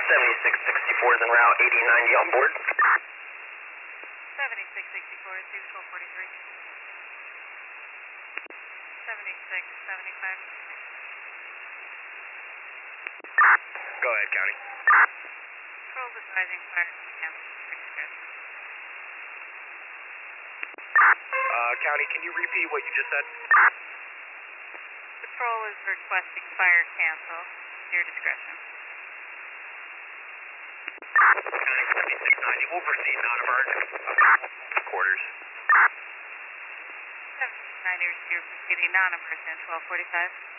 7664 is en route, 8090 on board. 7664 is 1243. 7675. Go ahead, County. Patrol's advising fire camp. County, can you repeat what you just said? Patrol is requesting fire cancel. Your discretion. County 7690, we'll proceed non-emergent. Quarters. 7690 is your proceeding non-emergent, 1245.